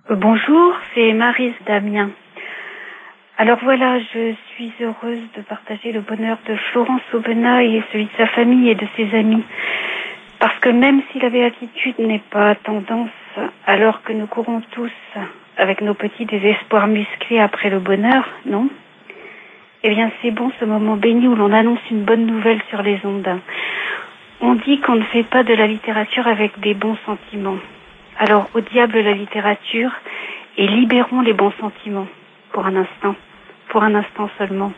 Bonjour, c'est Maryse d'Amiens. Alors voilà, je suis heureuse de partager le bonheur de Florence Aubenas et celui de sa famille et de ses amis. Parce que même si la béatitude n'est pas tendance, alors que nous courons tous avec nos petits désespoirs musclés après le bonheur, non ? Eh bien c'est bon ce moment béni où l'on annonce une bonne nouvelle sur les ondes. On dit qu'on ne fait pas de la littérature avec des bons sentiments. Alors au diable la littérature et libérons les bons sentiments pour un instant seulement.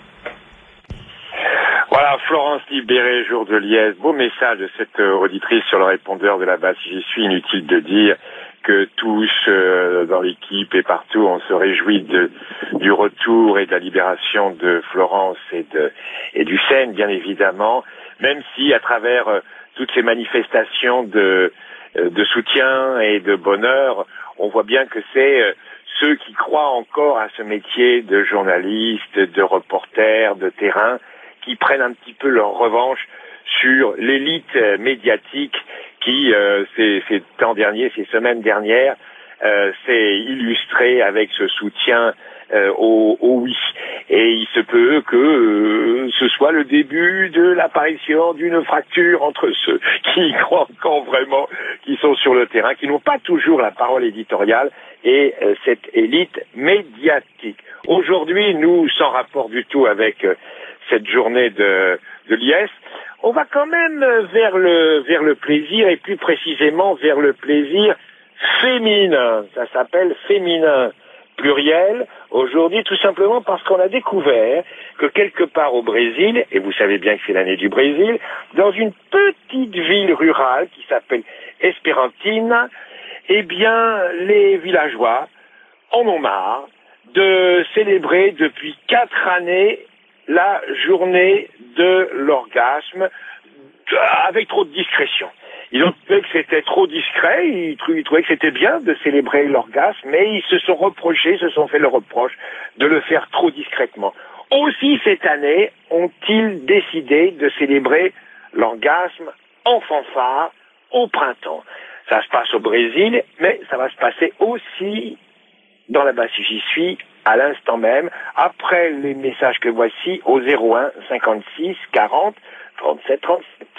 Voilà, Florence Libéré, jour de liesse. Beau message de cette auditrice sur le répondeur de là-bas. Si j'y suis, inutile de dire que tous dans l'équipe et partout, on se réjouit du retour et de la libération de Florence et du Seine, bien évidemment, même si à travers toutes ces manifestations de soutien et de bonheur, on voit bien que c'est ceux qui croient encore à ce métier de journaliste, de reporter, de terrain, qui prennent un petit peu leur revanche sur l'élite médiatique qui, ces temps derniers, ces semaines dernières, s'est illustrée avec ce soutien au oui. Et il se peut que ce soit le début de l'apparition d'une fracture entre ceux qui croient encore vraiment, qui sont sur le terrain, qui n'ont pas toujours la parole éditoriale, et cette élite médiatique. Aujourd'hui, nous, sans rapport du tout avec cette journée de liesse, on va quand même vers le plaisir, et plus précisément vers le plaisir féminin. Ça s'appelle féminin pluriel aujourd'hui, tout simplement parce qu'on a découvert que quelque part au Brésil, et vous savez bien que c'est l'année du Brésil, dans une petite ville rurale qui s'appelle Esperantina, eh bien, les villageois en ont marre de célébrer depuis 4 années la journée de l'orgasme avec trop de discrétion. Ils ont trouvé que c'était trop discret, ils trouvaient que c'était bien de célébrer l'orgasme, mais ils se sont fait le reproche de le faire trop discrètement. Aussi, cette année, ont-ils décidé de célébrer l'orgasme en fanfare au printemps. Ça se passe au Brésil, mais ça va se passer aussi dans la base si j'y suis, à l'instant même, après les messages que voici au 01 56 40 37 37.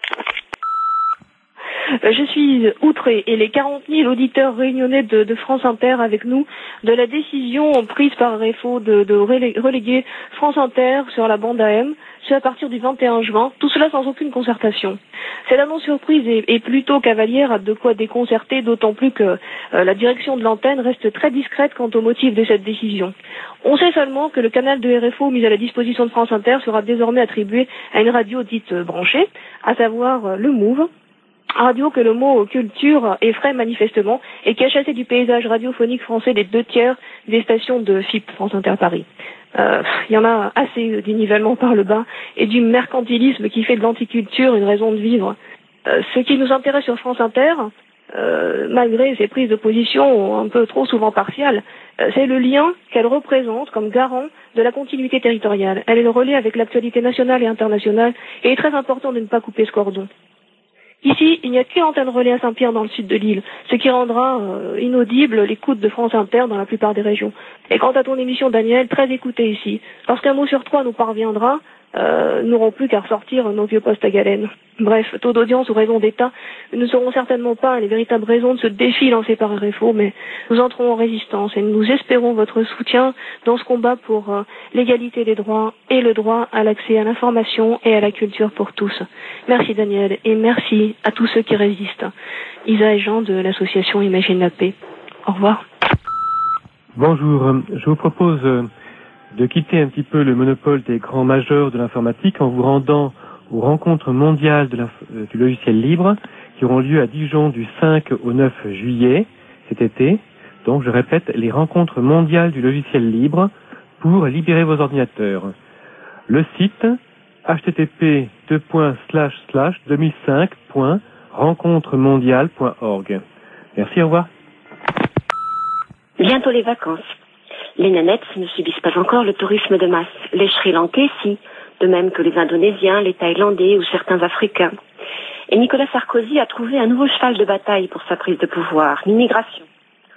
Je suis outrée, et les 40 000 auditeurs réunionnais de France Inter avec nous, de la décision prise par RFO de reléguer France Inter sur la bande AM, c'est à partir du 21 juin, tout cela sans aucune concertation. Cette annonce surprise est plutôt cavalière, a de quoi déconcerter, d'autant plus que la direction de l'antenne reste très discrète quant au motif de cette décision. On sait seulement que le canal de RFO mis à la disposition de France Inter sera désormais attribué à une radio dite branchée, à savoir le Move, radio que le mot culture effraie manifestement et qui a chassé du paysage radiophonique français les 2/3 des stations de FIP, France Inter Paris. Il y en a assez du nivellement par le bas et du mercantilisme qui fait de l'anticulture une raison de vivre. Ce qui nous intéresse sur France Inter, malgré ses prises de position un peu trop souvent partiales, c'est le lien qu'elle représente comme garant de la continuité territoriale. Elle est le relais avec l'actualité nationale et internationale et il est très important de ne pas couper ce cordon. Ici, il n'y a qu'une antenne relais à Saint-Pierre dans le sud de l'île, ce qui rendra inaudible l'écoute de France Inter dans la plupart des régions. Et quant à ton émission, Daniel, très écoutée ici. Lorsqu'un mot sur 3 nous parviendra, nous n'aurons plus qu'à ressortir nos vieux postes à galène. Bref, taux d'audience ou raison d'État ne seront certainement pas les véritables raisons de ce défi lancé par RFO, mais nous entrons en résistance et nous espérons votre soutien dans ce combat pour l'égalité des droits et le droit à l'accès à l'information et à la culture pour tous. Merci Daniel et merci à tous ceux qui résistent. Isa et Jean de l'association Imagine la paix. Au revoir. Bonjour, je vous propose de quitter un petit peu le monopole des grands majeurs de l'informatique en vous rendant aux rencontres mondiales du logiciel libre qui auront lieu à Dijon du 5 au 9 juillet cet été. Donc, je répète, les rencontres mondiales du logiciel libre pour libérer vos ordinateurs. Le site http://2005.rencontremondiale.org. Merci, au revoir. Bientôt les vacances. Les nanettes ne subissent pas encore le tourisme de masse. Les Sri Lankais, si, de même que les Indonésiens, les Thaïlandais ou certains Africains. Et Nicolas Sarkozy a trouvé un nouveau cheval de bataille pour sa prise de pouvoir, l'immigration.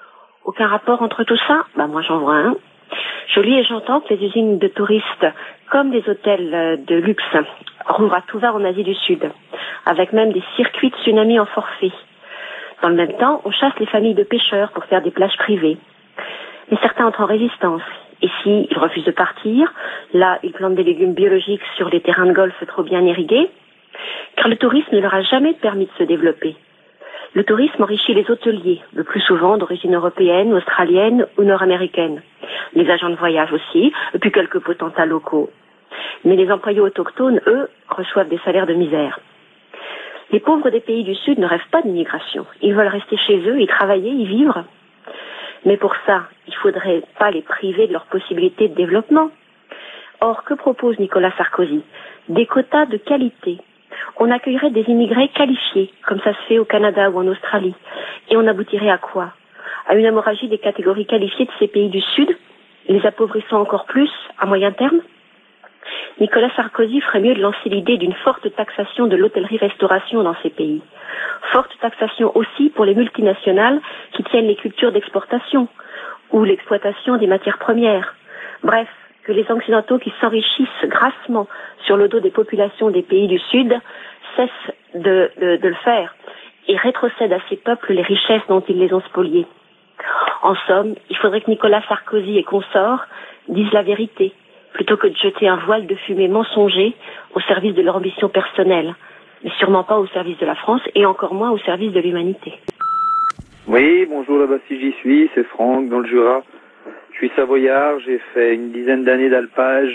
Aucun rapport entre tout ça? Moi j'en vois un. Je lis et j'entends que les usines de touristes, comme les hôtels de luxe, rouvrent à tout va en Asie du Sud, avec même des circuits de tsunami en forfait. Dans le même temps, on chasse les familles de pêcheurs pour faire des plages privées. Mais certains entrent en résistance. Et si ils refusent de partir, là, ils plantent des légumes biologiques sur les terrains de golf trop bien irrigués, car le tourisme ne leur a jamais permis de se développer. Le tourisme enrichit les hôteliers, le plus souvent d'origine européenne, australienne ou nord-américaine. Les agents de voyage aussi, et puis quelques potentats locaux. Mais les employés autochtones, eux, reçoivent des salaires de misère. Les pauvres des pays du Sud ne rêvent pas d'immigration. Ils veulent rester chez eux, y travailler, y vivre. Mais pour ça, il faudrait pas les priver de leurs possibilités de développement. Or, que propose Nicolas Sarkozy? Des quotas de qualité. On accueillerait des immigrés qualifiés, comme ça se fait au Canada ou en Australie. Et on aboutirait à quoi? À une hémorragie des catégories qualifiées de ces pays du Sud, les appauvrissant encore plus à moyen terme? Nicolas Sarkozy ferait mieux de lancer l'idée d'une forte taxation de l'hôtellerie-restauration dans ces pays. Forte taxation aussi pour les multinationales qui tiennent les cultures d'exportation ou l'exploitation des matières premières. Bref, que les Occidentaux qui s'enrichissent grassement sur le dos des populations des pays du Sud cessent de le faire et rétrocèdent à ces peuples les richesses dont ils les ont spoliées. En somme, il faudrait que Nicolas Sarkozy et consorts disent la vérité, plutôt que de jeter un voile de fumée mensonger au service de leur ambition personnelle, mais sûrement pas au service de la France et encore moins au service de l'humanité. Oui, bonjour là-bas si j'y suis, c'est Franck dans le Jura. Je suis savoyard, j'ai fait une dizaine d'années d'alpage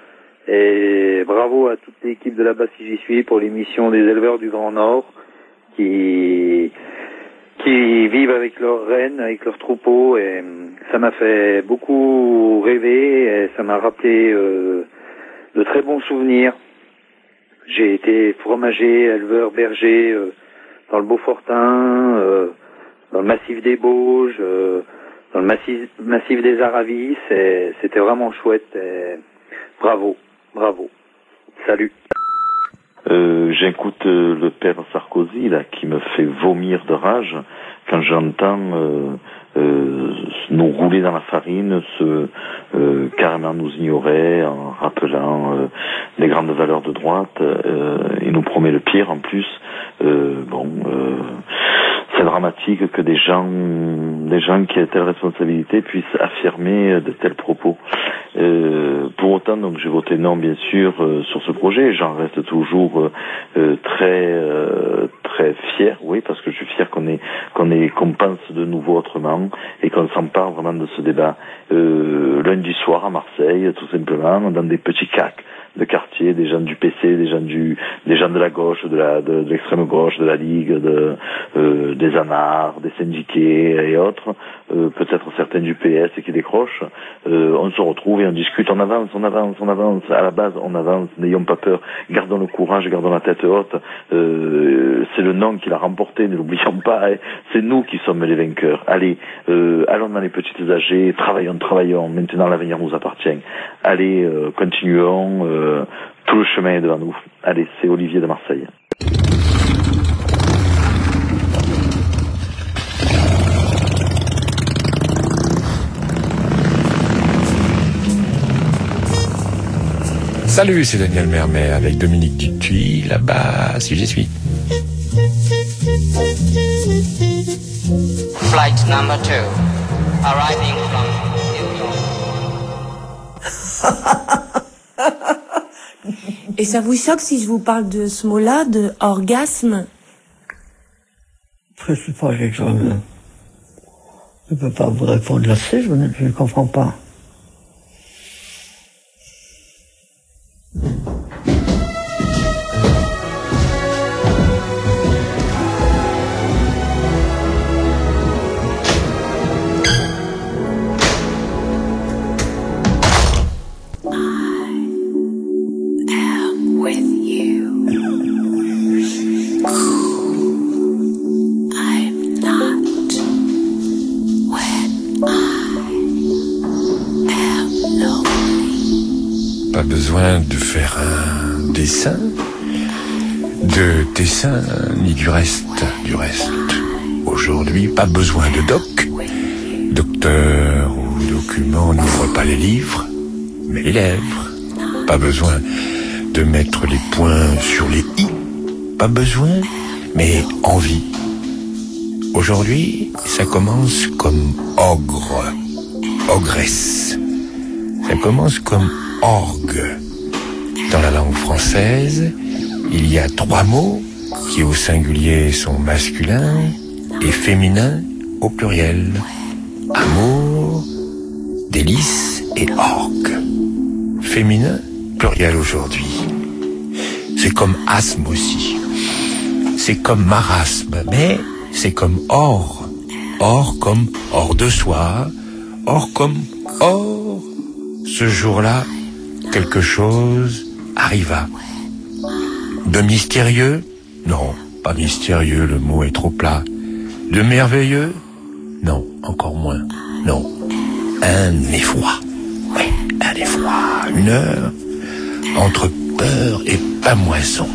et bravo à toute l'équipe de là-bas si j'y suis pour l'émission des éleveurs du Grand Nord qui vivent avec leurs rennes, avec leurs troupeaux et ça m'a fait beaucoup rêver et ça m'a rappelé de très bons souvenirs. J'ai été fromager, éleveur, berger dans le Beaufortin, dans le massif des Bauges, dans le massif des Aravis, et c'était vraiment chouette. Et bravo. Salut. J'écoute le père Sarkozy là qui me fait vomir de rage quand j'entends nous rouler dans la farine, carrément nous ignorer en rappelant les grandes valeurs de droite. Il nous promet le pire en plus. C'est dramatique que des gens qui aient telle responsabilité puissent affirmer de tels propos. Pour autant, donc, j'ai voté non, bien sûr, sur ce projet. J'en reste toujours très fier, oui, parce que je suis fier qu'on pense de nouveau autrement et qu'on s'empare vraiment de ce débat lundi soir à Marseille, tout simplement, dans des petits cacs de quartier, des gens du PC, des gens de la gauche, de l'extrême gauche, de la Ligue, des anards, des syndiqués et autres, peut-être certains du PS qui décrochent. On se retrouve et on discute, on avance, à la base on avance, n'ayons pas peur, gardons le courage, gardons la tête haute, c'est le non qui l'a remporté, ne l'oublions pas, hein. C'est nous qui sommes les vainqueurs. Allez, allons dans les petites AG, travaillons, maintenant l'avenir nous appartient. Allez, continuons, tout le chemin est devant nous. Allez, c'est Olivier de Marseille. Salut, c'est Daniel Mermet avec Dominique Dutuy, là-bas, si j'y suis. Flight number 2, arriving from Newton. Et ça vous choque si je vous parle de ce mot-là, de orgasme? Je sais pas quelque chose. Je ne peux pas vous répondre là-dessus, je ne comprends pas. Pas besoin de faire un dessin, ni du reste. Aujourd'hui, pas besoin de doc, Docteur ou document n'ouvre pas les livres, mais les lèvres. Pas besoin de mettre les points sur les i. Pas besoin, mais envie. Aujourd'hui, ça commence comme ogre, ogresse. Ça commence comme orgue. Dans la langue française, il y a 3 mots qui au singulier sont masculins et féminins au pluriel. Amour, délice et orgue. Féminin, pluriel aujourd'hui. C'est comme asthme aussi. C'est comme marasme, mais c'est comme or. Or comme hors de soi. Or comme or. Ce jour-là, quelque chose arriva. De mystérieux? Non, pas mystérieux, le mot est trop plat. De merveilleux? Non, encore moins. Non, un effroi. Oui, un effroi. Une heure entre peur et pâmoison.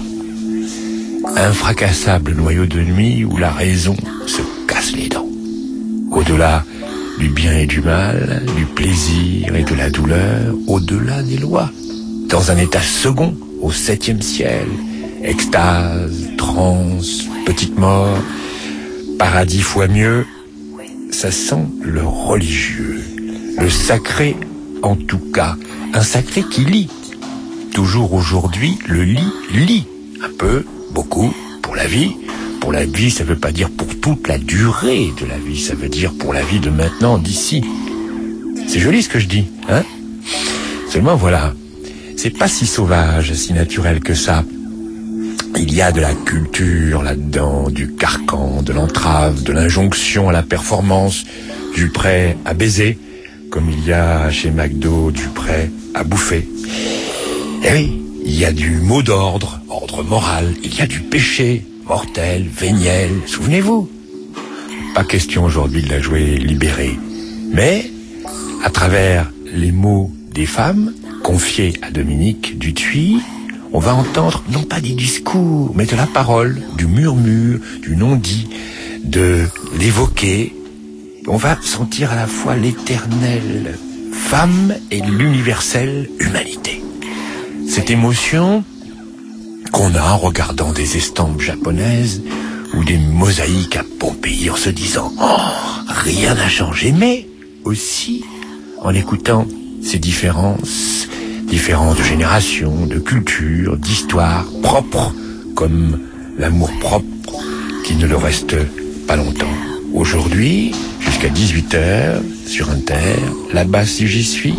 Un fracassable noyau de nuit où la raison se casse les dents. Au-delà du bien et du mal, du plaisir et de la douleur, au-delà des lois. Dans un état second, au 7e ciel, extase, transe, petite mort, paradis fois mieux, ça sent le religieux, le sacré en tout cas, un sacré qui lit. Toujours aujourd'hui, le lit, un peu, beaucoup, pour la vie. Pour la vie, ça veut pas dire pour toute la durée de la vie, ça veut dire pour la vie de maintenant, d'ici. C'est joli ce que je dis, hein? Seulement voilà, c'est pas si sauvage, si naturel que ça. Il y a de la culture là-dedans, du carcan, de l'entrave, de l'injonction à la performance, du prêt à baiser, comme il y a chez McDo du prêt à bouffer. Et oui, il y a du mot d'ordre, ordre moral, il y a du péché, mortel, véniel, souvenez-vous. Pas question aujourd'hui de la jouer libérée, mais à travers les mots des femmes, confiés à Dominique Dutuit, on va entendre non pas des discours, mais de la parole, du murmure, du non-dit, de l'évoquer. On va sentir à la fois l'éternelle femme et l'universelle humanité. Cette émotion qu'on a en regardant des estampes japonaises ou des mosaïques à Pompéi en se disant « Oh, rien n'a changé », mais aussi en écoutant ces différences de générations, de cultures, d'histoires propres, comme l'amour propre qui ne le reste pas longtemps. Aujourd'hui, jusqu'à 18h, sur Inter, là-bas si j'y suis,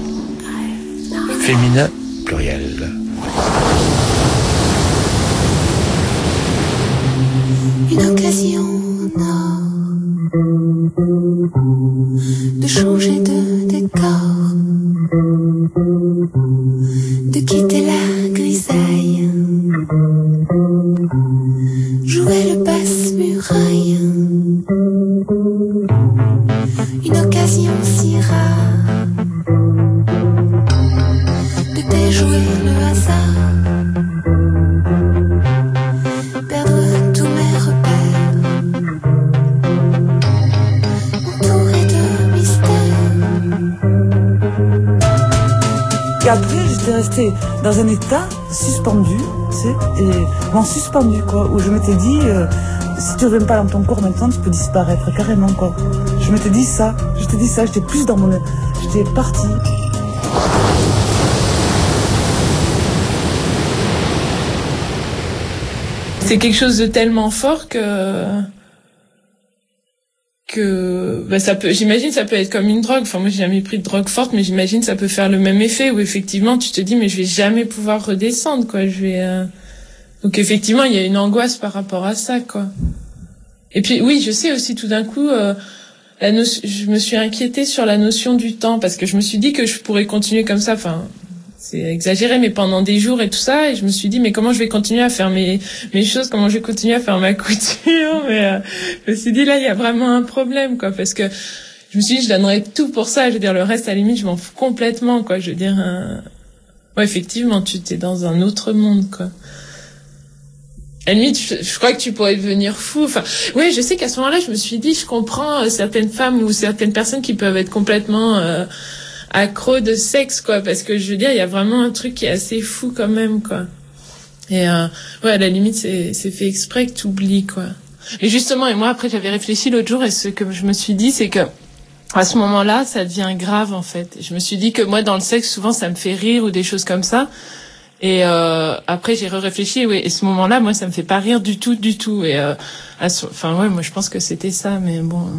féminin pluriel. Une occasion de changer de décor, de quitter la grisaille, jouer le passe-muraille. Une occasion si rare de déjouer le hasard, perdre tous mes repères, entouré de mystères. Et après, j'étais restée dans un état suspendu, tu sais, suspendu quoi, où je m'étais dit, si tu reviens pas dans ton corps maintenant, tu peux disparaître carrément quoi. Je m'étais dit ça, j'étais plus dans mon... J'étais partie. C'est quelque chose de tellement fort que ça peut, j'imagine ça peut être comme une drogue. Enfin moi j'ai jamais pris de drogue forte, mais j'imagine ça peut faire le même effet où effectivement tu te dis mais je vais jamais pouvoir redescendre quoi. Donc effectivement il y a une angoisse par rapport à ça quoi. Et puis oui je sais aussi tout d'un coup je me suis inquiétée sur la notion du temps parce que je me suis dit que je pourrais continuer comme ça. Enfin c'est exagéré, mais pendant des jours et tout ça, et je me suis dit, mais comment je vais continuer à faire mes choses, comment je vais continuer à faire ma couture, mais je me suis dit, là, il y a vraiment un problème, quoi, parce que je me suis dit, je donnerais tout pour ça, je veux dire, le reste, à la limite, je m'en fous complètement, quoi, je veux dire, ouais, effectivement, tu t'es dans un autre monde, quoi. À la limite, je crois que tu pourrais devenir fou. Enfin, oui, je sais qu'à ce moment-là, je me suis dit, je comprends certaines femmes ou certaines personnes qui peuvent être complètement accro de sexe, quoi, parce que je veux dire, il y a vraiment un truc qui est assez fou quand même, quoi. Et ouais, à la limite, c'est fait exprès que t'oublies, quoi. Et justement, et moi après j'avais réfléchi l'autre jour, et ce que je me suis dit, c'est que à ce moment-là, ça devient grave en fait. Je me suis dit que moi dans le sexe, souvent ça me fait rire ou des choses comme ça. Et après j'ai réfléchi, oui, et ce moment-là, moi ça me fait pas rire du tout. Et enfin ouais, moi je pense que c'était ça, mais bon.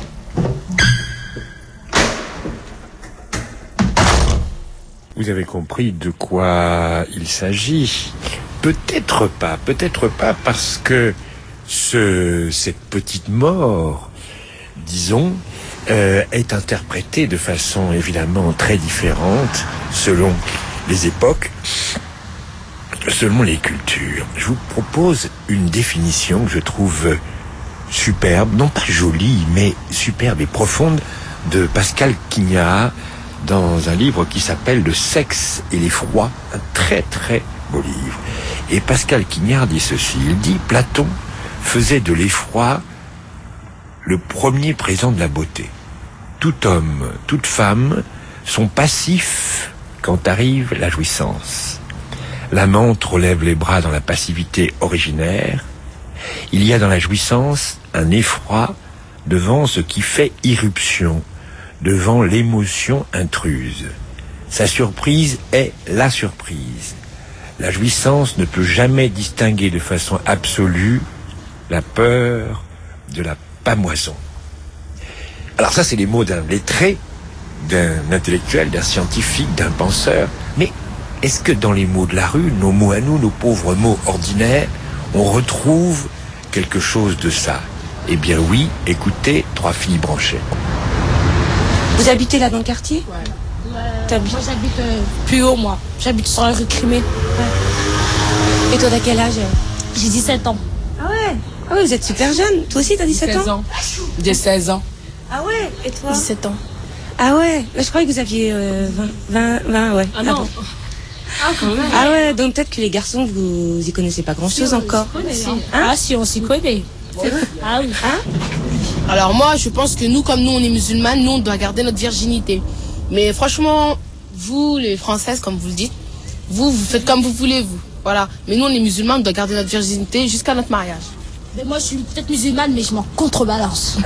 Vous avez compris de quoi il s'agit. Peut-être pas, parce que cette petite mort, disons, est interprétée de façon évidemment très différente selon les époques, selon les cultures. Je vous propose une définition que je trouve superbe, non pas jolie, mais superbe et profonde, de Pascal Quignard, dans un livre qui s'appelle Le sexe et l'effroi, un très très beau livre. Et Pascal Quignard dit ceci, il dit « Platon faisait de l'effroi le premier présent de la beauté. Tout homme, toute femme sont passifs quand arrive la jouissance. L'amante relève les bras dans la passivité originaire. Il y a dans la jouissance un effroi devant ce qui fait irruption, devant l'émotion intruse. Sa surprise est la surprise. La jouissance ne peut jamais distinguer de façon absolue la peur de la pamoison. » Alors ça, c'est les mots d'un lettré, d'un intellectuel, d'un scientifique, d'un penseur. Mais est-ce que dans les mots de la rue, nos mots à nous, nos pauvres mots ordinaires, on retrouve quelque chose de ça? Eh bien oui, écoutez, Trois filles branchées. Vous habitez là dans le quartier? Ouais. Moi j'habite plus haut, moi. J'habite sur la rue Crimée. Ouais. Et toi, t'as quel âge? J'ai 17 ans. Ah ouais? Ah ouais, vous êtes super jeune. Toi aussi, t'as 17 ans? 16 ans. J'ai 16 ans. Ah ouais? Et toi? 17 ans. Ah ouais? Je croyais que vous aviez 20, ouais. Ah non. Ah, quand même. Ah ouais, donc peut-être que les garçons, vous y connaissez pas grand-chose encore. Ah si, on s'y connaît. C'est vrai? Ah oui. Hein? Alors moi, je pense que nous, comme nous, on est musulmanes, nous, on doit garder notre virginité. Mais franchement, vous, les Françaises, comme vous le dites, vous faites comme vous voulez, vous. Voilà. Mais nous, on est musulmans, on doit garder notre virginité jusqu'à notre mariage. Mais moi, je suis peut-être musulmane, mais je m'en contrebalance.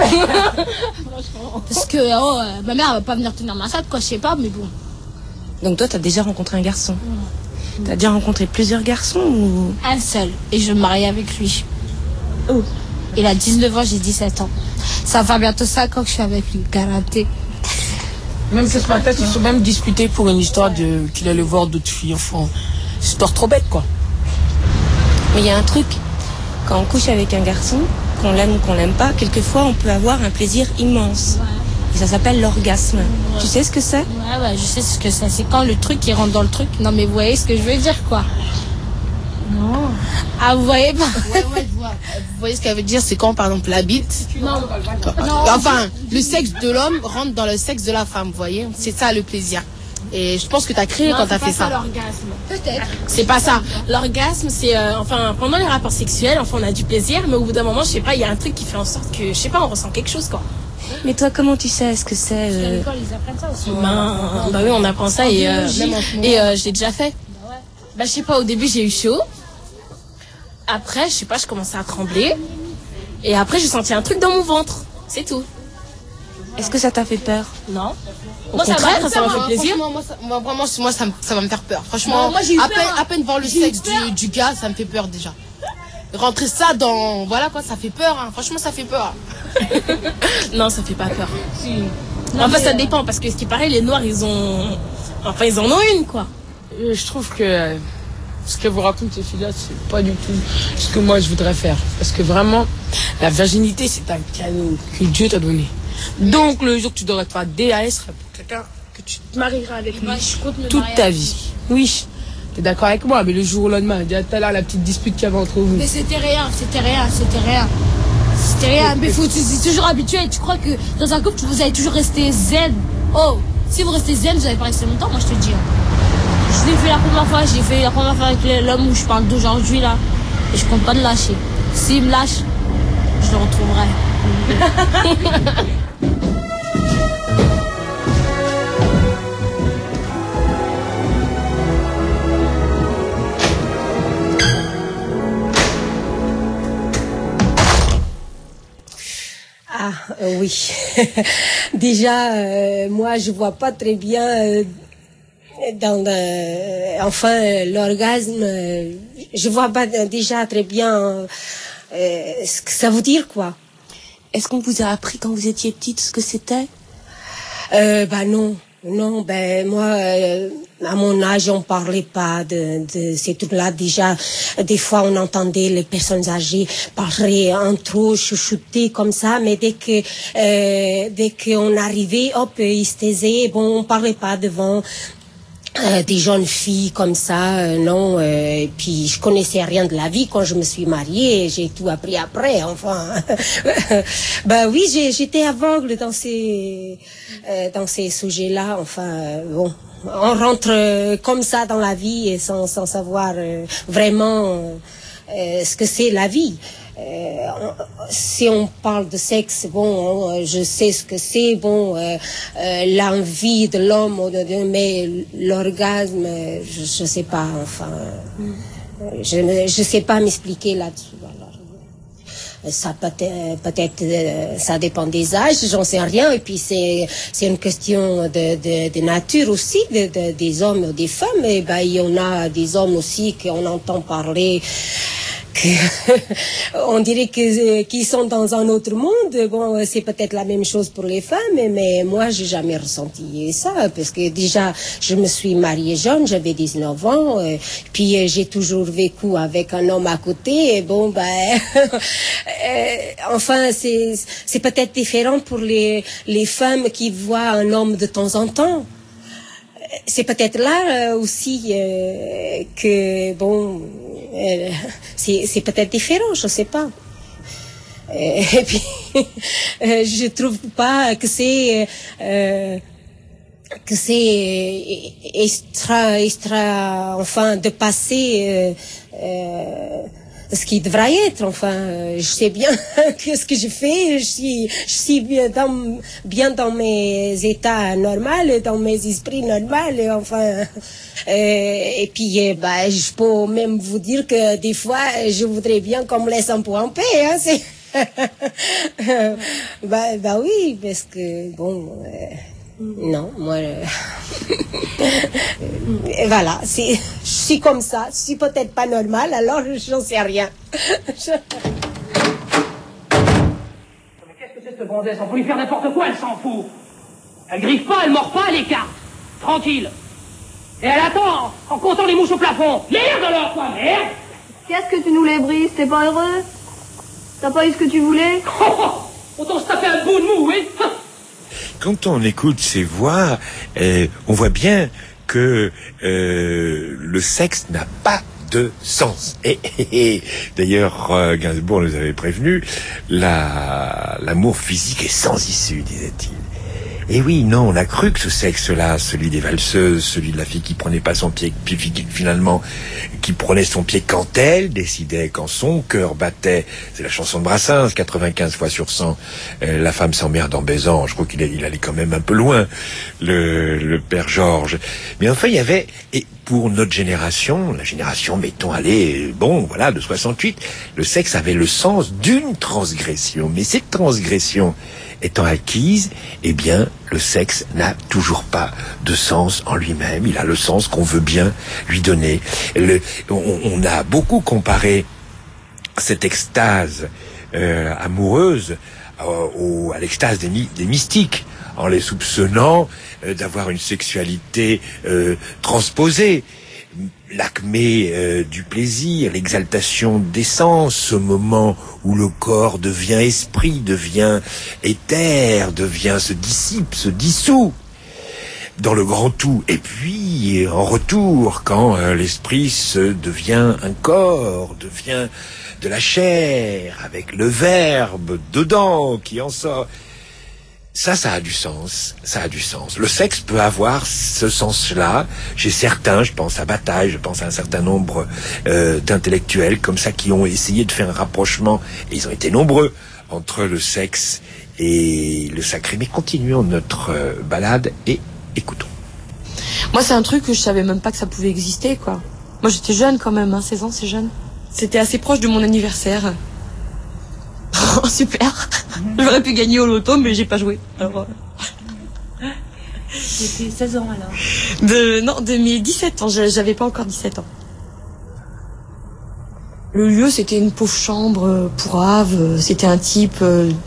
Parce que ma mère, elle va pas venir tenir ma chatte, quoi, je sais pas, mais bon. Donc toi, t'as déjà rencontré un garçon? T'as déjà rencontré plusieurs garçons ou... Un seul. Et je me marie avec lui. Oh. Il a 19 ans, j'ai 17 ans. Ça va bientôt 5 ans que je suis avec lui, garanti. Même ce matin, ils se sont même disputés pour une histoire qu'il allait voir d'autres filles. Enfin, histoire trop bête, quoi. Mais il y a un truc. Quand on couche avec un garçon, qu'on l'aime ou qu'on l'aime pas, quelquefois on peut avoir un plaisir immense. Ouais. Et ça s'appelle l'orgasme. Ouais. Tu sais ce que c'est? Ouais, je sais ce que c'est. C'est quand le truc il rentre dans le truc. Non mais vous voyez ce que je veux dire, quoi. Non. Ah, vous voyez pas? Ouais, je vois. Vous voyez ce qu'elle veut dire? C'est quand, par exemple, la bite. Non. Enfin, le sexe de l'homme rentre dans le sexe de la femme, vous voyez? C'est ça le plaisir. Et je pense que t'as crié quand t'as fait ça. C'est pas ça l'orgasme. Peut-être. C'est pas ça. L'orgasme, c'est pendant les rapports sexuels, on a du plaisir, mais au bout d'un moment, je sais pas, il y a un truc qui fait en sorte que, je sais pas, on ressent quelque chose, quoi. Mais toi, comment tu sais ce que c'est À l'école, ils apprennent ça aussi. Bah oui, on apprend ça et je l'ai déjà fait. Bah je sais pas, au début j'ai eu chaud. Après, je sais pas, je commençais à trembler. Et après, j'ai senti un truc dans mon ventre. C'est tout. Est-ce que ça t'a fait peur? Non. Au contraire, ça m'a fait plaisir. Moi, ça va me faire peur. Franchement, non, moi, j'ai eu peur, à peine voir le sexe du gars, ça me fait peur déjà. Rentrer ça dans... Voilà quoi, ça fait peur. Hein. Franchement, ça fait peur. Non, ça fait pas peur. Si. Enfin, ça dépend, parce que ce qui paraît, les Noirs, ils en ont une, quoi. Je trouve que ce que vous raconte ces filles-là, c'est pas du tout ce que moi, je voudrais faire. Parce que vraiment, la virginité, c'est un cadeau que Dieu t'a donné. Donc, le jour que tu devrais te faire DAS, serait pour quelqu'un que tu te marieras avec lui toute ta vie. Oui, t'es d'accord avec moi, mais le jour au lendemain, déjà tout à l'heure, la petite dispute qu'il y avait entre vous. Mais c'était rien. Mais faut c'est toujours habitué. Tu crois que dans un couple, vous allez toujours rester zen. Oh, si vous restez zen, vous allez pas rester longtemps, moi je te dis. Je l'ai fait la première fois, avec l'homme où je parle d'aujourd'hui là. Et je compte pas le lâcher. S'il me lâche, je le retrouverai. Oui. Déjà, moi, je vois pas très bien l'orgasme. Je vois pas déjà très bien ce que ça veut dire, quoi. Est-ce qu'on vous a appris quand vous étiez petite ce que c'était? Non. Non, moi, à mon âge, on parlait pas de ces trucs-là. Déjà, des fois, on entendait les personnes âgées parler entre eux, chuchoter comme ça, mais dès qu'on arrivait, hop, ils se taisaient. Bon, on parlait pas devant des jeunes filles comme ça, non. Et puis je connaissais rien de la vie quand je me suis mariée. J'ai tout appris après. Enfin, oui, j'étais aveugle dans ces sujets-là. Enfin, bon, on rentre comme ça dans la vie et sans savoir vraiment ce que c'est la vie. Si on parle de sexe, bon, je sais ce que c'est, bon, l'envie de l'homme, mais l'orgasme, je sais pas, enfin, je sais pas m'expliquer là-dessus. Alors, ça peut-être, ça dépend des âges, j'en sais rien, et puis c'est une question de nature aussi, des hommes ou des femmes, et il y en a des hommes aussi qu'on entend parler. On dirait qu'ils sont dans un autre monde. Bon, c'est peut-être la même chose pour les femmes, mais moi, j'ai jamais ressenti ça, parce que déjà, je me suis mariée jeune, j'avais 19 ans, puis j'ai toujours vécu avec un homme à côté, et bon, enfin, c'est peut-être différent pour les femmes qui voient un homme de temps en temps. C'est peut-être là aussi que, bon, c'est peut-être différent, je sais pas. Et puis, je trouve pas que c'est enfin, de passer ce qui devrait être. Enfin, je sais bien que ce que je fais, je suis bien dans mes états normaux, dans mes esprits normaux, enfin. Et puis, je peux même vous dire que des fois, je voudrais bien qu'on me laisse un peu en paix, hein, c'est. Oui, parce que, bon, non, moi, voilà, je suis comme ça, je suis peut-être pas normale, alors j'en sais rien. Mais qu'est-ce que c'est cette gonzesse? On peut lui faire n'importe quoi, elle s'en fout. Elle griffe pas, elle mord pas, elle écarte. Tranquille. Et elle attend, en comptant les mouches au plafond. Merde alors, quoi, merde! Qu'est-ce que tu nous les brises? T'es pas heureux? T'as pas eu ce que tu voulais? Autant se taper un bout de mou, oui. Quand on écoute ces voix, on voit bien que le sexe n'a pas de sens. Et d'ailleurs, Gainsbourg nous avait prévenu, l'amour physique est sans issue, disait-il. Et oui, non, on a cru que ce sexe-là, celui des valseuses, celui de la fille qui prenait pas son pied, finalement, qui prenait son pied quand elle décidait, quand son cœur battait. C'est la chanson de Brassens, 95 fois sur 100. La femme s'emmerde en baisant. Je crois qu'il allait quand même un peu loin, le père Georges. Mais enfin, il y avait, et pour notre génération, la génération, mettons, de 68, le sexe avait le sens d'une transgression. Mais cette transgression étant acquise, eh bien, le sexe n'a toujours pas de sens en lui-même. Il a le sens qu'on veut bien lui donner. On a beaucoup comparé cette extase amoureuse à l'extase des mystiques, en les soupçonnant d'avoir une sexualité transposée. L'acmé du plaisir, l'exaltation des sens, ce moment où le corps devient esprit, devient éther, se dissipe, se dissout dans le grand tout. Et puis, en retour, quand l'esprit devient un corps, devient de la chair, avec le verbe dedans qui en sort. Ça a du sens. Ça a du sens. Le sexe peut avoir ce sens-là. Chez certains, je pense à Bataille, je pense à un certain nombre d'intellectuels comme ça qui ont essayé de faire un rapprochement, et ils ont été nombreux, entre le sexe et le sacré. Mais continuons notre balade et écoutons. Moi, c'est un truc que je savais même pas que ça pouvait exister, quoi. Moi, j'étais jeune quand même, 16 ans, c'est jeune. C'était assez proche de mon anniversaire. Super. J'aurais pu gagner au loto, mais j'ai pas joué. Alors, J'étais 16 ans alors. De mes 17 ans, j'avais pas encore 17 ans. Le lieu, c'était une pauvre chambre pourrave. C'était un type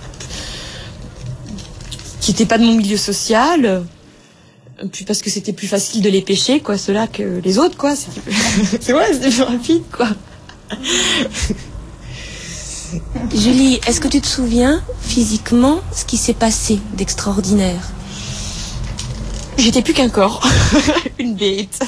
qui était pas de mon milieu social. Puis parce que c'était plus facile de les pêcher, quoi, ceux-là, que les autres, quoi. C'est vrai, c'était plus rapide, quoi. Julie, est-ce que tu te souviens physiquement ce qui s'est passé d'extraordinaire? J'étais plus qu'un corps. Une bête.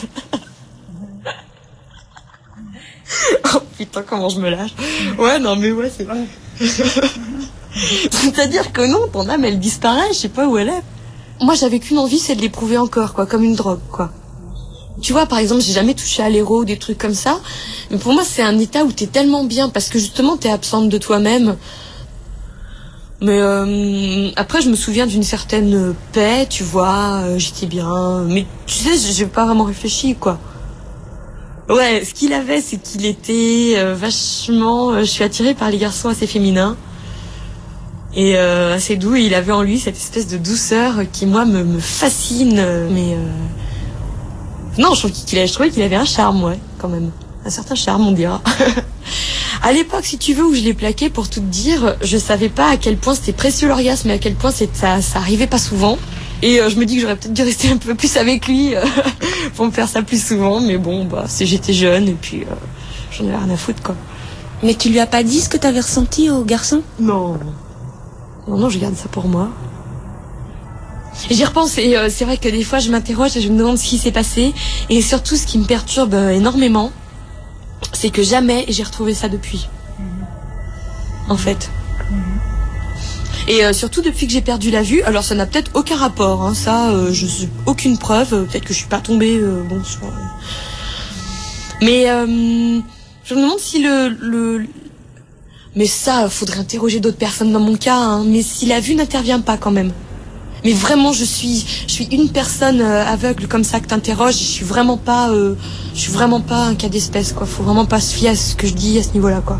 Oh putain, comment je me lâche. Ouais, non mais ouais, c'est vrai. C'est-à-dire que non, ton âme, elle disparaît, je sais pas où elle est. Moi, j'avais qu'une envie, c'est de l'éprouver encore, quoi, comme une drogue, quoi. Tu vois, par exemple, j'ai jamais touché à l'héros ou des trucs comme ça. Mais pour moi, c'est un état où t'es tellement bien parce que justement, t'es absente de toi-même. Mais après, je me souviens d'une certaine paix, tu vois, j'étais bien. Mais tu sais, j'ai pas vraiment réfléchi, quoi. Ouais, ce qu'il avait, c'est qu'il était vachement... je suis attirée par les garçons assez féminins. Et assez doux, et il avait en lui cette espèce de douceur qui, moi, me fascine. Mais... Non, je trouvais qu'il avait un charme, ouais, quand même. Un certain charme, on dira. À l'époque, si tu veux, où je l'ai plaqué, pour tout te dire, je savais pas à quel point c'était précieux l'orgasme, et à quel point ça arrivait pas souvent. Et je me dis que j'aurais peut-être dû rester un peu plus avec lui pour me faire ça plus souvent. Mais bon, bah, j'étais jeune, et puis j'en avais rien à foutre, quoi. Mais tu lui as pas dit ce que t'avais ressenti au garçon? Non. Non, je garde ça pour moi. J'y repense et c'est vrai que des fois je m'interroge et je me demande ce qui s'est passé. Et surtout ce qui me perturbe énormément, c'est que jamais j'ai retrouvé ça depuis. En fait. Et surtout depuis que j'ai perdu la vue, alors ça n'a peut-être aucun rapport, hein, ça, je sais aucune preuve, peut-être que je suis pas tombée, bon, sur... Mais je me demande si mais ça, faudrait interroger d'autres personnes dans mon cas, hein, mais si la vue n'intervient pas quand même. Mais vraiment, je suis une personne aveugle comme ça que t'interroges. Je suis vraiment pas un cas d'espèce, quoi. Faut vraiment pas se fier à ce que je dis à ce niveau-là, quoi.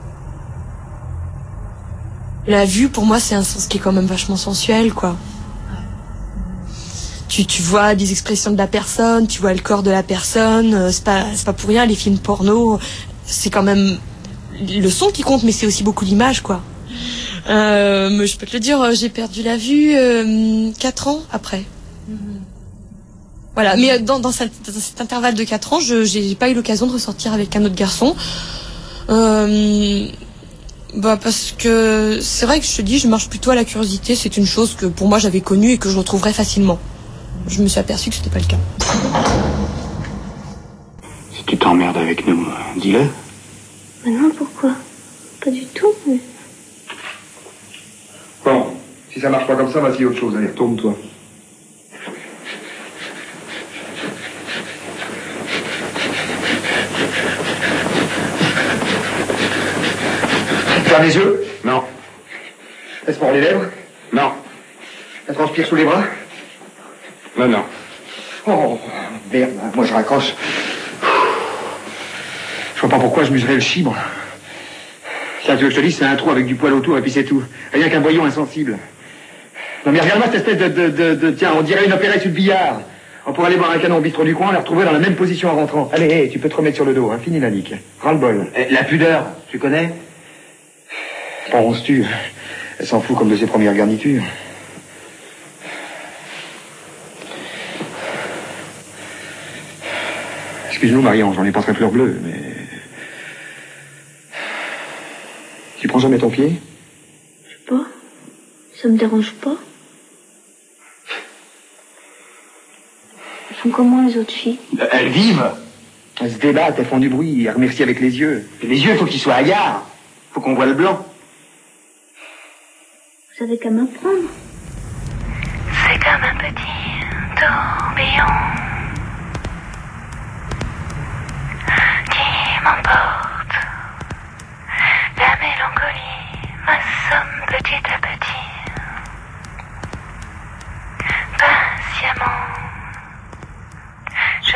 La vue, pour moi, c'est un sens qui est quand même vachement sensuel, quoi. Tu vois des expressions de la personne, tu vois le corps de la personne. C'est pas pour rien, les films porno, c'est quand même le son qui compte, mais c'est aussi beaucoup l'image, quoi. Mais je peux te le dire, j'ai perdu la vue 4 ans après. Voilà, mais dans cet intervalle de 4 ans, j'ai pas eu l'occasion de ressortir avec un autre garçon. Bah parce que c'est vrai que je te dis, je marche plutôt à la curiosité. C'est une chose que pour moi j'avais connue et que je retrouverais facilement. Je me suis aperçue que c'était pas le cas. Si tu t'emmerdes avec nous, dis-le. Mais non, pourquoi? Pas du tout, mais... Bon, si ça marche pas comme ça, vas-y, autre chose. Allez, retourne-toi. Ferme les yeux? Non. Laisse mordre les lèvres? Non. Ça transpire sous les bras? Non. Oh, merde, moi je raccroche. Je vois pas pourquoi je muserais le chibre. Ça, tu veux que je te dise, c'est un trou avec du poil autour et puis c'est tout. Rien qu'un boyau insensible. Non mais regarde-moi cette espèce de... Tiens, on dirait une opérette sur le billard. On pourrait aller boire un canon au bistrot du coin et la retrouver dans la même position en rentrant. Allez, hey, tu peux te remettre sur le dos, hein. Fini la nique. Ras-le-bol. La pudeur, tu connais? Penses-tu? Elle s'en fout comme de ses premières garnitures. Excuse-nous, Marion, j'en ai pas très fleur bleue, mais... Tu prends jamais ton pied? Je sais pas. Ça me dérange pas. Elles font comment les autres filles? Elles vivent. Elles se débattent, elles font du bruit, elles remercient avec les yeux. Et les yeux, faut qu'ils soient hagards. Faut qu'on voit le blanc. Vous avez qu'à m'apprendre.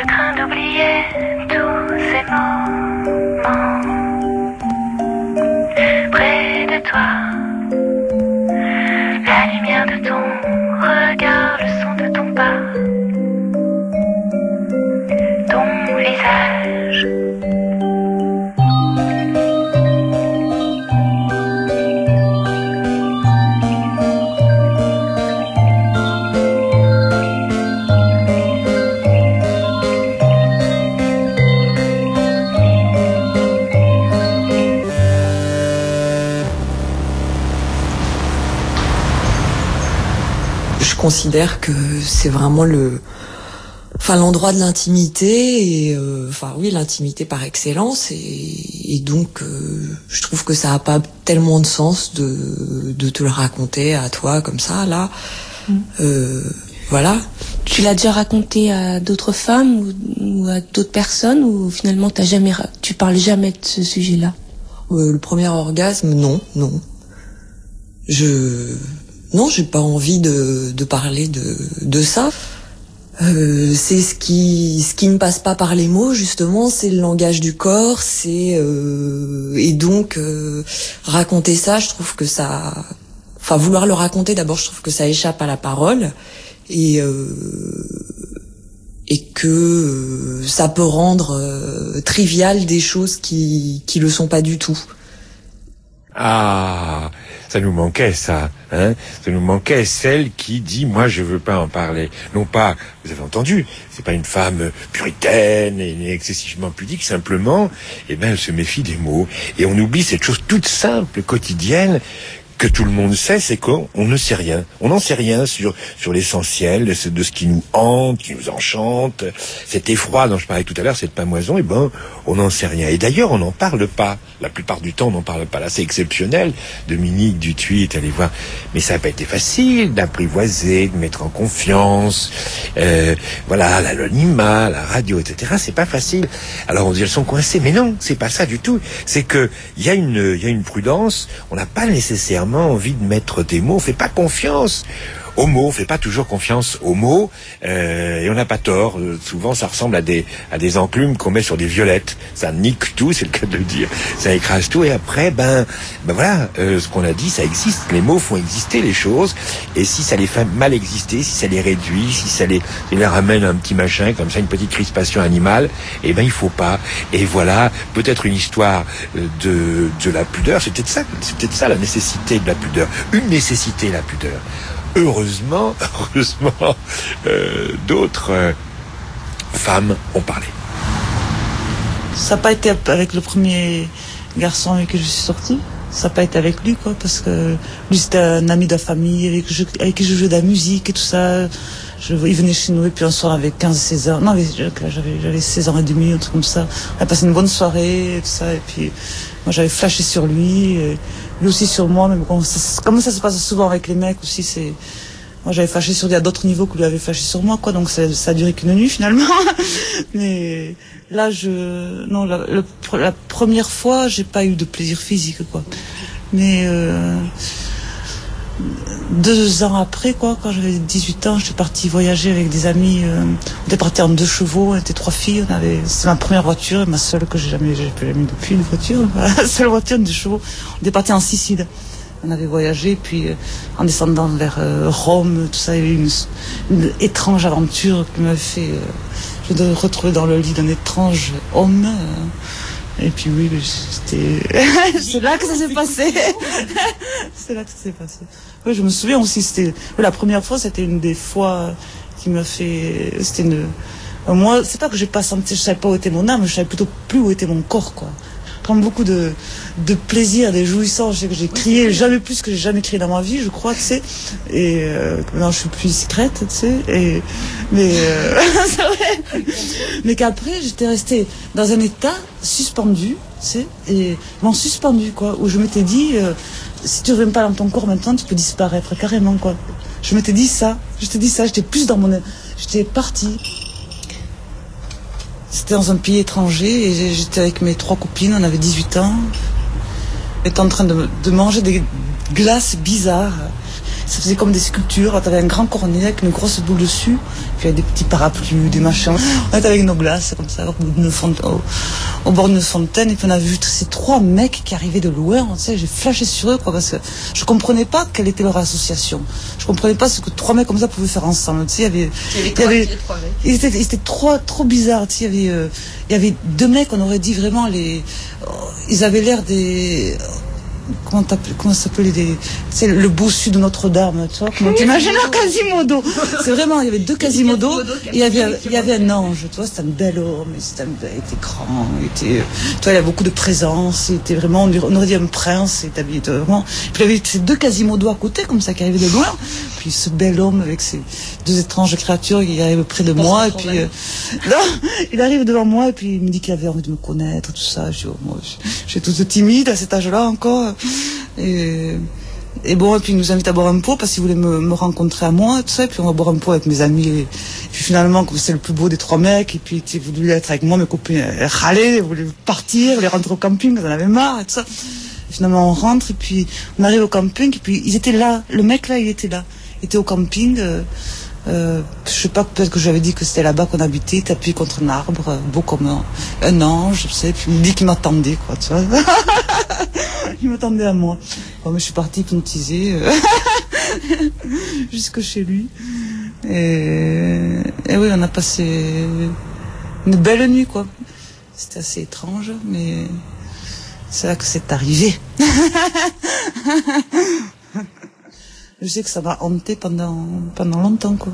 Je crains d'oublier tous ces moments près de toi. La lumière de ton regard, le son de ton pas, ton visage. Je considère que c'est vraiment l'endroit de l'intimité et l'intimité par excellence et donc je trouve que ça a pas tellement de sens de te le raconter à toi comme ça là. Voilà. Tu l'as déjà raconté à d'autres femmes ou à d'autres personnes ou finalement tu parles jamais de ce sujet-là? Le premier orgasme, non. Non, j'ai pas envie de parler de ça. C'est ce qui ne passe pas par les mots, justement, c'est le langage du corps, et donc raconter ça, je trouve que ça, vouloir le raconter, d'abord, je trouve que ça échappe à la parole et que ça peut rendre trivial des choses qui le sont pas du tout. Ah, ça nous manquait ça, hein. Ça nous manquait celle qui dit moi je veux pas en parler. Non pas, vous avez entendu, c'est pas une femme puritaine et excessivement pudique, simplement, elle se méfie des mots et on oublie cette chose toute simple, quotidienne, que tout le monde sait, c'est qu'on ne sait rien. On n'en sait rien sur l'essentiel de ce qui nous hante, qui nous enchante. Cet effroi dont je parlais tout à l'heure, cette pamoison, on n'en sait rien. Et d'ailleurs, on n'en parle pas. La plupart du temps, on n'en parle pas. Là, c'est exceptionnel. Dominique Dutuit est allé voir. Mais ça n'a pas été facile d'apprivoiser, de mettre en confiance. L'anonymat, la radio, etc. C'est pas facile. Alors on dit elles sont coincées. Mais non, c'est pas ça du tout. C'est que il y a une prudence. On n'a pas nécessairement envie de mettre des mots, on fait pas confiance aux mots, on fait pas toujours confiance aux mots, et on n'a pas tort. Souvent, ça ressemble à des enclumes qu'on met sur des violettes. Ça nique tout, c'est le cas de le dire. Ça écrase tout, et après, ce qu'on a dit, ça existe. Les mots font exister les choses, et si ça les fait mal exister, si ça les réduit, si ça les ramène un petit machin, comme ça, une petite crispation animale, il faut pas. Et voilà, peut-être une histoire de la pudeur. C'est peut-être ça la nécessité de la pudeur. Une nécessité, la pudeur. Heureusement, d'autres femmes ont parlé. Ça n'a pas été avec le premier garçon avec qui je suis sortie. Ça n'a pas été avec lui, quoi, parce que lui, c'était un ami de la famille avec qui je jouais de la musique et tout ça. Il venait chez nous et puis un soir avec 15-16 ans. Non, j'avais 16 ans et demi, un truc comme ça. On a passé une bonne soirée et tout ça. Et puis, moi, j'avais flashé sur lui, et lui aussi sur moi. Mais comme ça se passe souvent avec les mecs aussi, moi, j'avais flashé sur lui à d'autres niveaux que lui avait flashé sur moi, quoi. Donc, ça a duré qu'une nuit, finalement. Mais là, la première fois, j'ai pas eu de plaisir physique, quoi. Mais 2 ans après, quoi, quand j'avais 18 ans, j'étais partie voyager avec des amis. On était partis en 2 chevaux, on était 3 filles. C'était ma première voiture, ma seule que j'ai jamais mis depuis une voiture. La seule voiture, 2 chevaux. On était partis en Sicile. On avait voyagé, puis en descendant vers Rome, tout ça, il y avait une étrange aventure qui m'avait fait. Je me retrouver dans le lit d'un étrange homme. Et puis oui, c'est là que ça s'est passé. C'est là que ça s'est passé. Oui, je me souviens aussi, la première fois, c'était une des fois qui m'a fait. Moi, c'est pas que j'ai pas senti, je savais pas où était mon âme, je savais plutôt plus où était mon corps, quoi. Comme beaucoup de plaisir, des jouissances. Je sais que j'ai crié jamais plus que j'ai jamais crié dans ma vie, je crois, tu sais. Et maintenant je suis plus discrète, tu sais. Mais c'est vrai. Mais qu'après j'étais restée dans un état suspendu, tu sais, et suspendu, quoi, où je m'étais dit si tu reviens pas dans ton corps maintenant, tu peux disparaître carrément, quoi. Je m'étais dit ça. J'étais plus dans j'étais partie. C'était dans un pays étranger et j'étais avec mes 3 copines, on avait 18 ans. On était en train de manger des glaces bizarres. ça faisait comme des sculptures. T'avais un grand cornet avec une grosse boule dessus, puis avec des petits parapluies, des machins. On était avec nos glaces, comme ça, au bord d'une fontaine, et puis on a vu ces 3 mecs qui arrivaient de loin. Tu sais, j'ai flashé sur eux, quoi, parce que je comprenais pas quelle était leur association. Je comprenais pas ce que 3 mecs comme ça pouvaient faire ensemble. Tu sais, ils étaient trop bizarres. Tu sais, il y avait 2 mecs, on aurait dit vraiment ils avaient l'air des... Comment ça s'appelait c'est le bossu de Notre-Dame, tu vois, comment t'imagines un Quasimodo. C'est vraiment, il y avait 2 Quasimodo, il y avait un ange, tu vois, c'était un bel homme, il était grand, tu vois, il avait beaucoup de présence, il était vraiment, on aurait dit un prince, il était habillé vraiment, puis il y avait ces 2 Quasimodo à côté, comme ça, qui arrivaient de loin, puis ce bel homme avec ces 2 étranges créatures qui arrivent près de moi, et puis là, il arrive devant moi, et puis il me dit qu'il avait envie de me connaître, tout ça. Moi, je suis toute timide à cet âge-là encore. Et bon, et puis il nous invite à boire un pot parce qu'il voulait me rencontrer à moi, tout ça, et puis on va boire un pot avec mes amis, et puis finalement, comme c'est le plus beau des 3 mecs, et puis il voulait être avec moi, mes copains râlaient, ils voulaient partir, ils rentraient au camping, ils en avaient marre, et tout ça. Et finalement, on rentre, et puis on arrive au camping, et puis ils étaient là, le mec là, il était au camping, je sais pas, peut-être que j'avais dit que c'était là-bas qu'on habitait, il était appuyé contre un arbre, beau comme un ange, je sais, puis il me dit qu'il m'attendait, quoi, tu vois. Il m'attendait à moi. Bon, mais je suis partie hypnotisée jusque chez lui. Et oui, on a passé une belle nuit, quoi. C'était assez étrange, mais c'est là que c'est arrivé. Je sais que ça m'a hanté pendant longtemps, quoi.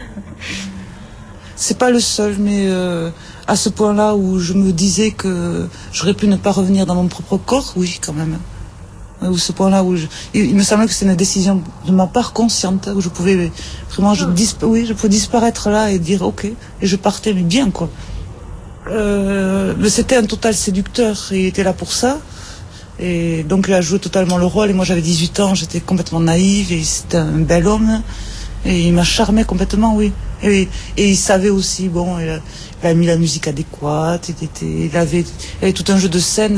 C'est pas le seul, mais à ce point-là où je me disais que j'aurais pu ne pas revenir dans mon propre corps, oui, quand même. Ou ce point-là où il me semblait que c'était une décision de ma part consciente, où je pouvais vraiment, je pouvais disparaître là et dire ok, et je partais, mais bien, quoi. Mais c'était un total séducteur, et il était là pour ça. Et donc il a joué totalement le rôle, et moi j'avais 18 ans, j'étais complètement naïve, et c'était un bel homme, et il m'a charmé complètement, oui. Et il savait aussi, bon, il a mis la musique adéquate, il avait tout un jeu de scène,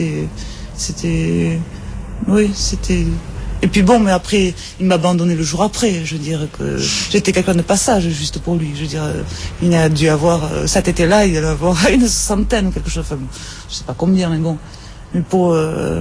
oui, c'était... Et puis bon, mais après, il m'a abandonné le jour après, je veux dire que j'étais quelqu'un de passage, juste pour lui, je veux dire, il a dû avoir, cet été-là, il allait avoir une 60aine ou quelque chose, enfin, je sais pas combien, mais bon. Mais pour...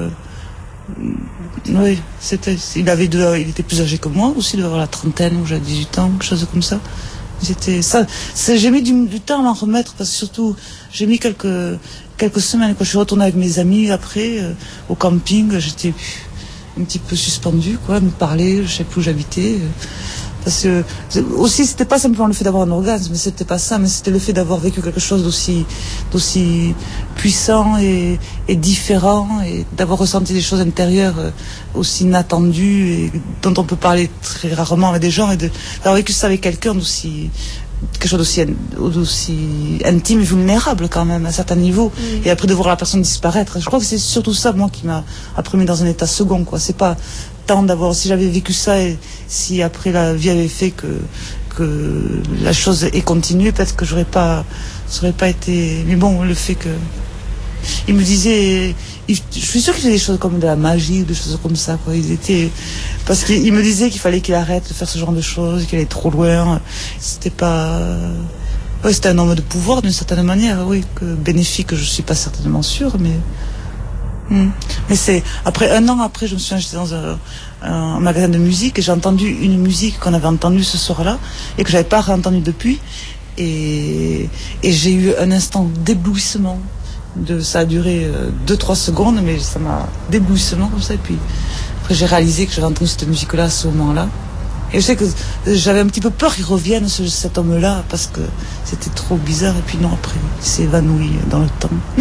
oui, il était plus âgé que moi aussi, il devait avoir la trentaine, où j'avais 18 ans, quelque chose comme ça. J'ai mis du temps à m'en remettre, parce que surtout, j'ai mis quelques semaines, quand je suis retournée avec mes amis après, au camping, j'étais un petit peu suspendue, quoi, me parler, je sais plus où j'habitais. Parce que aussi, c'était pas simplement le fait d'avoir un orgasme, mais c'était pas ça, mais c'était le fait d'avoir vécu quelque chose d'aussi puissant et différent, et d'avoir ressenti des choses intérieures aussi inattendues, et dont on peut parler très rarement avec des gens, et d'avoir vécu ça avec quelqu'un quelque chose d'aussi intime et vulnérable quand même à un certain niveau, et après de voir la personne disparaître. Je crois que c'est surtout ça, moi, qui m'a après mis dans un état second, quoi. C'est pas tant d'avoir, si j'avais vécu ça, et si après la vie avait fait que la chose est continuée, peut-être que ça aurait pas été, mais bon, le fait que il me disait, je suis sûre qu'il faisait des choses comme de la magie ou des choses comme ça, quoi. Parce qu'il me disait qu'il fallait qu'il arrête de faire ce genre de choses, qu'il allait trop loin. C'était pas... Ouais, c'était un homme de pouvoir d'une certaine manière, oui, bénéfique, je suis pas certainement sûre, mais... Mais c'est... Après, 1 an après, je me souviens, j'étais dans un magasin de musique, et j'ai entendu une musique qu'on avait entendue ce soir-là, et que j'avais pas réentendue depuis, et j'ai eu un instant d'éblouissement. Ça a duré 2-3 secondes, mais ça m'a d'éblouissement comme ça, et puis après j'ai réalisé que j'avais entendu cette musique-là à ce moment-là, et je sais que j'avais un petit peu peur qu'il revienne, cet homme-là, parce que c'était trop bizarre, et puis non, après il s'est évanoui dans le temps.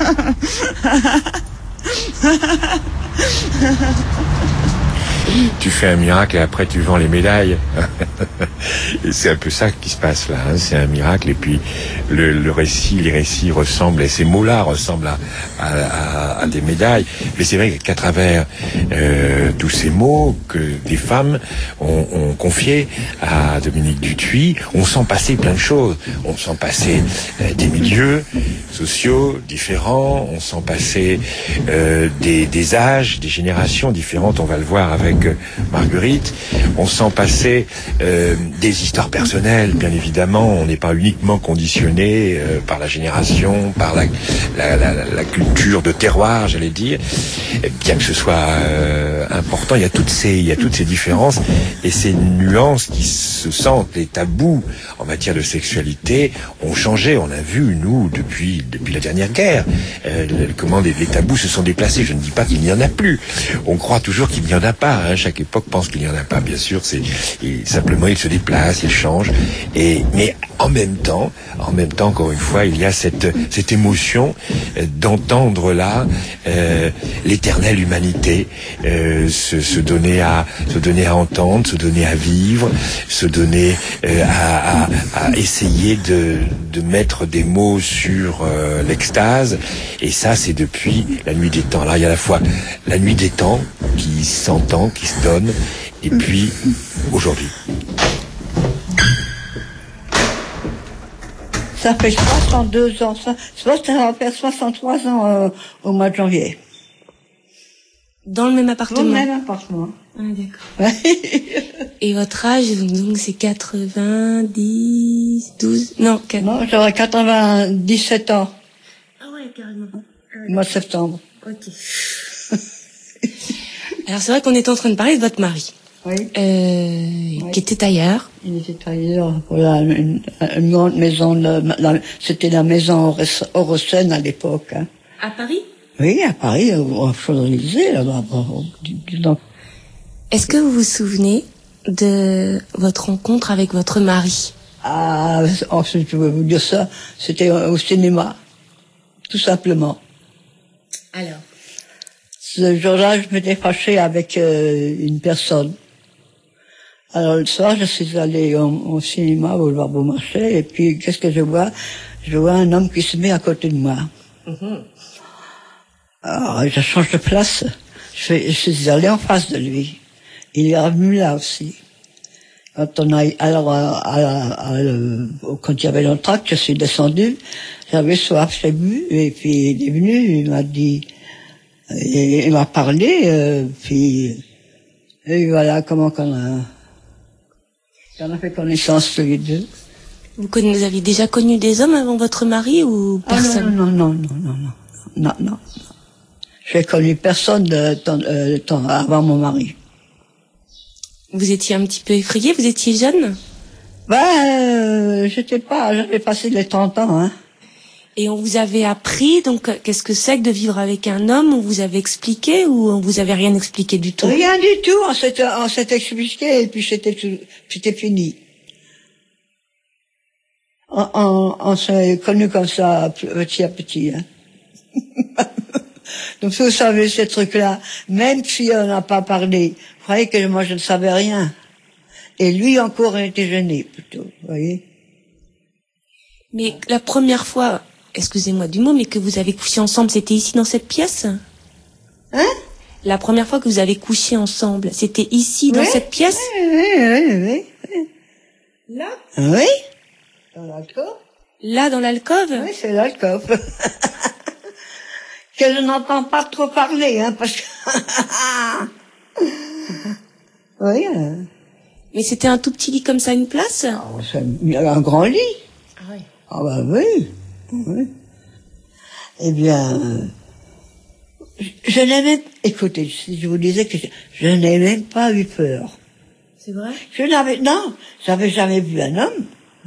Tu fais un miracle et après tu vends les médailles. Et c'est un peu ça qui se passe là, hein. C'est un miracle, et puis le récit, les récits ressemblent, et ces mots-là ressemblent à des médailles. Mais c'est vrai qu'à travers tous ces mots que des femmes ont confiés à Dominique Dutuit, on sent passer plein de choses. On sent passer des milieux sociaux différents, on sent passer des âges, des générations différentes, on va le voir avec Marguerite. On sent passer des histoires personnelles, bien évidemment. On n'est pas uniquement conditionné par la génération, par la culture de terroir, j'allais dire. Bien que ce soit important, il y a toutes ces différences et ces nuances qui se sentent. Les tabous en matière de sexualité ont changé. On a vu, nous, depuis la dernière guerre, comment les tabous se sont déplacés. Je ne dis pas qu'il n'y en a plus. On croit toujours qu'il n'y en a pas. Hein. Chaque époque pense qu'il n'y en a pas. Bien sûr, simplement ils se déplacent, ils changent. Mais en même temps, encore une fois, il y a cette émotion d'entendre là l'éternelle humanité se donner à entendre, se donner à vivre, se donner à essayer de mettre des mots sur l'extase. Et ça, c'est depuis la nuit des temps. Alors il y a à la fois la nuit des temps qui s'entend, qui se donne, et puis aujourd'hui. Ça fait 62 ans, ça va faire 63 ans au mois de janvier. Dans le même appartement? Dans le même appartement. Ah, d'accord. Et votre âge, donc c'est 90, 12, non, 4... Non, j'aurais 97 ans. Ah ouais, carrément. Au mois de septembre. Ok. Alors c'est vrai qu'on est en train de parler de votre mari. Oui. Qui était tailleur. Il était tailleur pour une grande maison, c'était la maison Orocène à l'époque. Hein. À Paris? Oui, à Paris, au Champs-Élysées, là-bas. Est-ce que vous vous souvenez de votre rencontre avec votre mari? Ah, je vais vous dire ça, c'était au cinéma, tout simplement. Alors? Ce jour-là, je m'étais fâchée avec une personne. Alors le soir, je suis allée au cinéma, au boulevard Beaumarchais, et puis qu'est-ce que je vois? Je vois un homme qui se met à côté de moi. Mm-hmm. Alors je change de place. Je suis allée en face de lui. Il est revenu là aussi. Quand on a, alors quand il y avait l'entracte, je suis descendue. J'avais soif, j'ai bu, et puis il est venu, il m'a dit, il m'a parlé, puis et voilà comment qu'on a fait connaissance tous les deux. Vous aviez déjà connu des hommes avant votre mari ou personne? Non. J'ai connu personne de temps avant mon mari. Vous étiez un petit peu effrayé? Vous étiez jeune? J'avais passé les 30 ans, hein. Et on vous avait appris, donc, qu'est-ce que c'est que de vivre avec un homme? On vous avait expliqué ou on vous avait rien expliqué du tout? Rien du tout, on s'était expliqué et puis c'était fini. On s'est connus comme ça, petit à petit, hein. Donc vous savez ces trucs-là, même si on n'a pas parlé, vous croyez que moi je ne savais rien. Et lui encore était gêné plutôt, vous voyez. Mais la première fois, excusez-moi du mot, mais que vous avez couché ensemble, c'était ici dans cette pièce? Hein? La première fois que vous avez couché ensemble, c'était ici dans cette pièce? Oui. Là? Oui. Dans l'alcôve. Là, dans l'alcôve? Oui, c'est l'alcôve. Que je n'entends pas trop parler, hein, parce que... Oui. Mais c'était un tout petit lit comme ça, une place? Il y avait un grand lit. Ah oui. Ah bah oui. Eh bien, je n'ai même... Écoutez, si je vous disais que je n'ai même pas eu peur. C'est vrai? J'avais jamais vu un homme.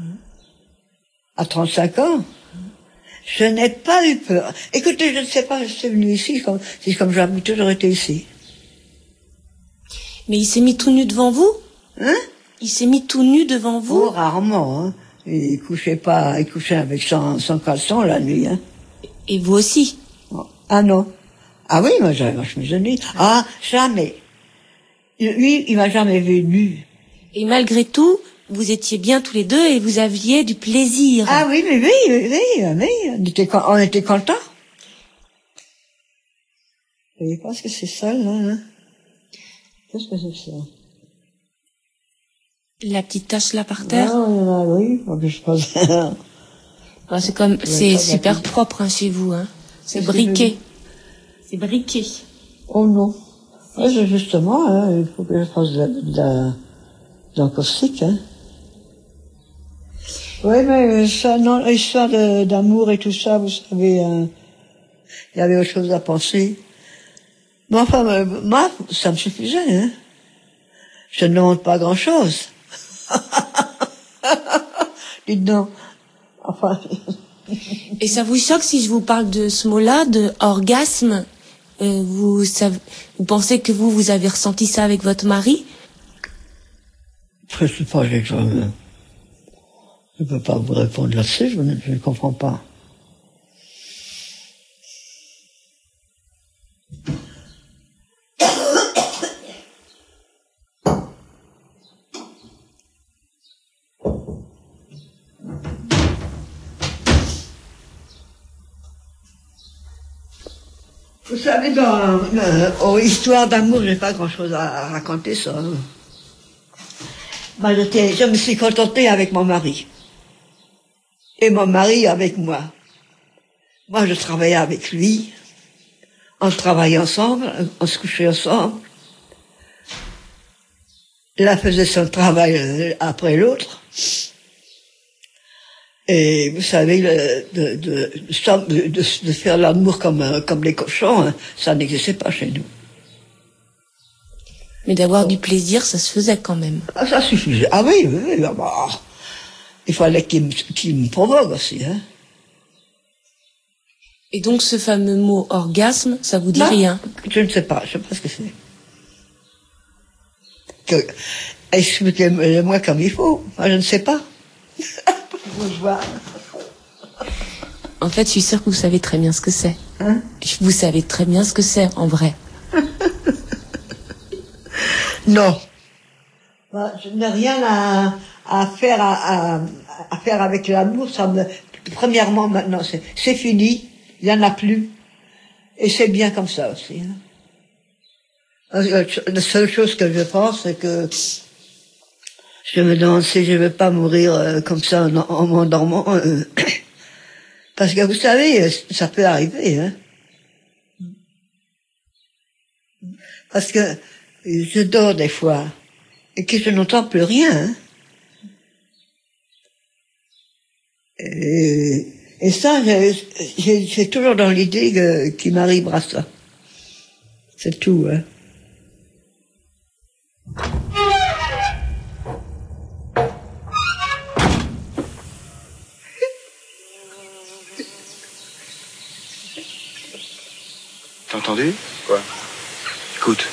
À 35 ans. Je n'ai pas eu peur. Écoutez, je ne sais pas, je suis venue ici, c'est comme j'avais toujours été ici. Mais il s'est mis tout nu devant vous? Hein? Il s'est mis tout nu devant vous? Oh, rarement, hein. Il couchait avec son caleçon la nuit, hein. Et vous aussi? Ah non. Ah oui, moi, je me suis dit, jamais. Lui, il m'a jamais vu nu. Et malgré tout, vous étiez bien tous les deux et vous aviez du plaisir. Ah oui, mais oui, on était contents. Vous voyez pas ce que c'est ça, là, hein? Qu'est-ce que c'est ça? La petite tache là par terre? Ah, oui, je pense. C'est comme, c'est super propre, hein, chez vous, hein. C'est briqué. C'est briqué. Oh non. Ouais, justement, hein, il faut que je fasse d'un caustique, hein. Oui, mais ça, non, l'histoire d'amour et tout ça, vous savez, il y avait autre chose à penser. Mais enfin, moi, ça me suffisait, hein. Je ne demande pas grand-chose. Dites donc. Enfin. Et ça vous choque si je vous parle de ce mot-là, de orgasme? Vous pensez que vous avez ressenti ça avec votre mari? Je sais pas, je ne peux pas vous répondre là-dessus, je ne comprends pas. Vous savez, dans Histoire d'amour, j'ai pas grand-chose à raconter, ça. Moi, je me suis contentée avec mon mari. Et mon mari avec moi. Moi, je travaillais avec lui. On travaillait ensemble, on se couchait ensemble. L'un faisait son travail après l'autre. Et vous savez, de faire l'amour comme les cochons, hein, ça n'existait pas chez nous. Mais d'avoir du plaisir, ça se faisait quand même. Ah, ça suffisait. Ah oui, bah, il fallait qu'il me provoque aussi, hein. Et donc ce fameux mot orgasme, ça vous dit rien? Je ne sais pas, je sais pas ce que c'est. Expliquez-moi comme il faut. Moi, je ne sais pas. En fait, je suis sûre que vous savez très bien ce que c'est. Hein? Vous savez très bien ce que c'est, en vrai. Non. Bah, je n'ai rien à faire avec l'amour. Premièrement, maintenant, c'est fini. Il n'y en a plus. Et c'est bien comme ça aussi. Hein. La seule chose que je pense, c'est que je me demande si je ne vais pas mourir comme ça en m'endormant. Parce que vous savez, ça peut arriver. Hein. Parce que je dors des fois et que je n'entends plus rien. Hein. Et ça, j'ai toujours dans l'idée qu'il m'arrivera ça. C'est tout. Hein. T'as entendu? Quoi? Écoute.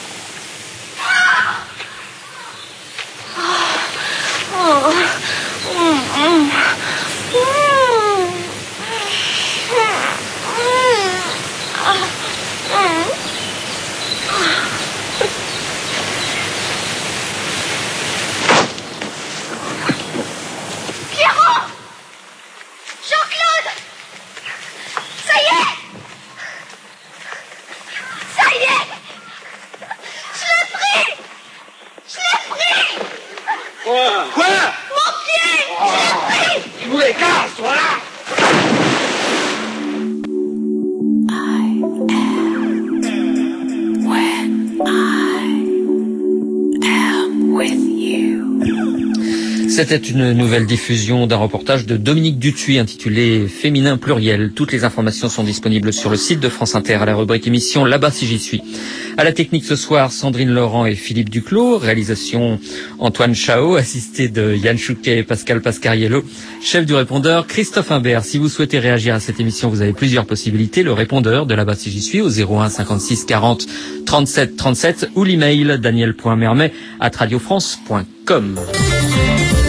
C'était une nouvelle diffusion d'un reportage de Dominique Dutuy intitulé Féminin pluriel. Toutes les informations sont disponibles sur le site de France Inter à la rubrique émission Là-bas si j'y suis. À la technique ce soir, Sandrine Laurent et Philippe Duclos. Réalisation Antoine Chao, assisté de Yann Chouquet et Pascal Pascariello. Chef du répondeur Christophe Imbert. Si vous souhaitez réagir à cette émission, vous avez plusieurs possibilités. Le répondeur de Là-bas si j'y suis au 01 56 40 37 37 ou l'email daniel.mermet@radiofrance.com.